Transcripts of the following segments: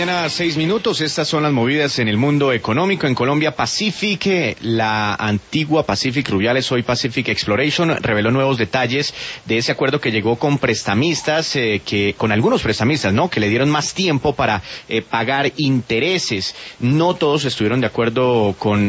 mañana, 6 minutos. Estas son las movidas en el mundo económico. En Colombia, Pacific, la antigua Pacific Rubiales, hoy Pacific Exploration, reveló nuevos detalles de ese acuerdo que llegó con prestamistas, con algunos prestamistas, ¿no? Que le dieron más tiempo para pagar intereses. No todos estuvieron de acuerdo con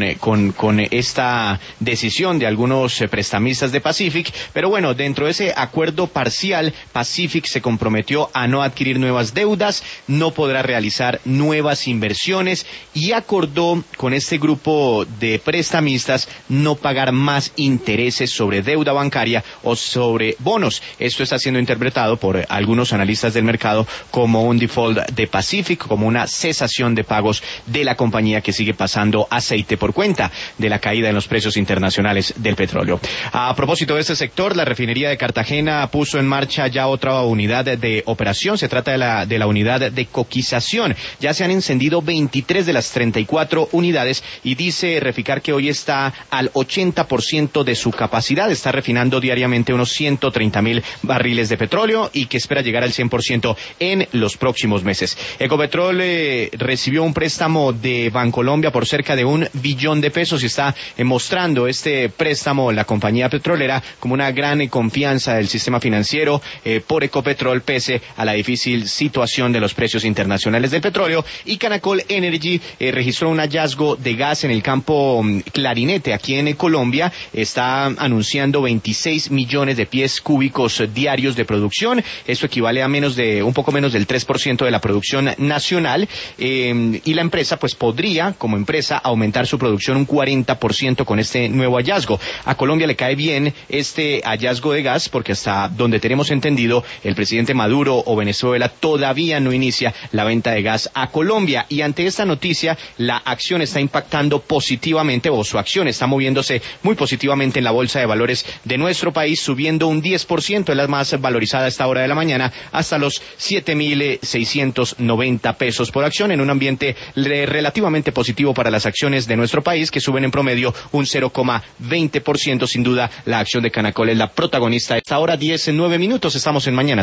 esta decisión de algunos prestamistas de Pacific, pero bueno, dentro de ese acuerdo parcial, Pacific se comprometió a no adquirir nuevas deudas, no podrá realizar nuevas inversiones y acordó con este grupo de prestamistas no pagar más intereses sobre deuda bancaria o sobre bonos. Esto está siendo interpretado por algunos analistas del mercado como un default de Pacific, como una cesación de pagos de la compañía que sigue pasando aceite por cuenta de la caída en los precios internacionales del petróleo. A propósito de este sector, la refinería de Cartagena puso en marcha ya otra unidad de operación. Se trata de la unidad de coquización. Ya se han encendido 23 de las 34 unidades y dice Reficar que hoy está al 80% de su capacidad. Está refinando diariamente unos 130,000 barriles de petróleo y que espera llegar al 100% en los próximos meses. Ecopetrol recibió un préstamo de Bancolombia por cerca de $1 billón y está mostrando este préstamo la compañía petrolera como una gran confianza del sistema financiero por Ecopetrol pese a la difícil situación de los precios internacionales del petróleo. Y Canacol Energy registró un hallazgo de gas en el campo Clarinete aquí en Colombia. Está anunciando 26 millones de pies cúbicos diarios de producción. Esto equivale a un poco menos del 3% de la producción nacional, y la empresa pues podría como empresa aumentar su producción un 40% con este nuevo hallazgo. A Colombia le cae bien este hallazgo de gas porque hasta donde tenemos entendido el presidente Maduro o Venezuela todavía no inicia la venta de gas a Colombia, y ante esta noticia la acción está impactando positivamente, o su acción está moviéndose muy positivamente en la bolsa de valores de nuestro país, subiendo un 10%, es la más valorizada a esta hora de la mañana, hasta los 7,690 pesos por acción, en un ambiente relativamente positivo para las acciones de nuestro país, que suben en promedio un 0,20%. Sin duda la acción de Canacol es la protagonista a esta hora, 10:09. Estamos en Mañana.